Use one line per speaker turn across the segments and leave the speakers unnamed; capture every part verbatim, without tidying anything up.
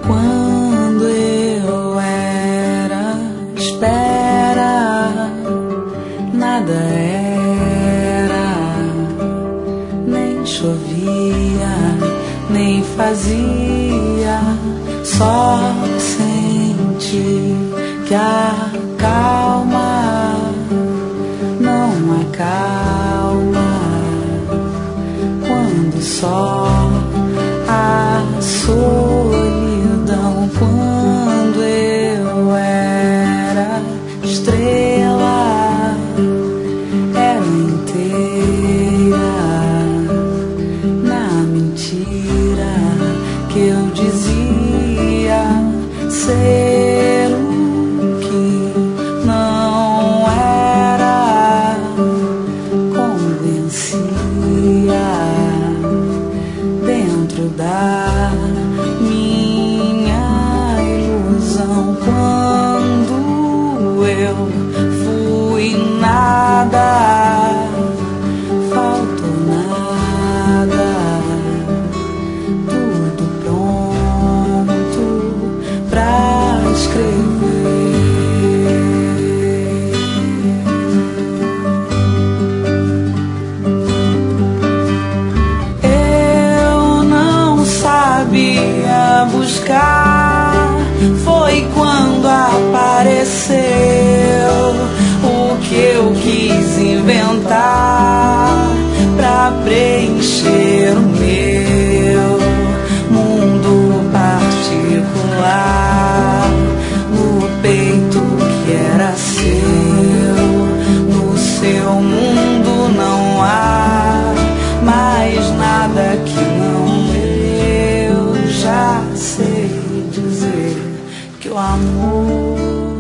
Quando eu era espera, nada era, nem chovia, nem fazia, só senti que a calma não acalma quando só a solidão. Quando eu era estrela, era inteira na mentira que eu dizia ser o que não era. Convencia dentro da minha ilusão. Quando eu fui nada, faltou nada, tudo pronto pra escrever. Eu não sabia buscar, foi quando apareceu o que eu quis inventar pra preencher o meu mundo particular. No peito que era seu, no seu mundo não há mais nada que não. Eu já sei dizer que o amor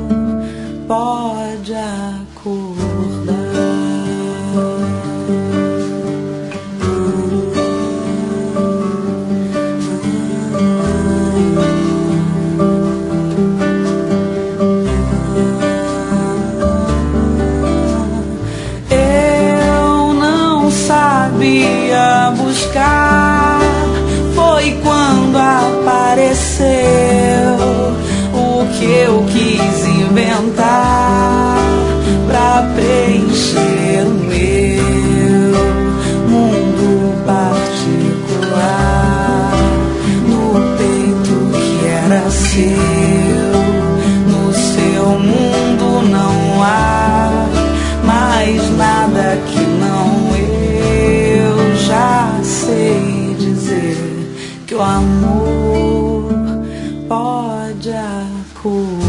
pode acordar. Eu não sabia buscar, foi quando apareceu o que eu quis inventar pra preencher o meu mundo particular. No peito que era seu, no seu mundo não há mais nada que não. Eu já sei dizer que o amor pode acordar.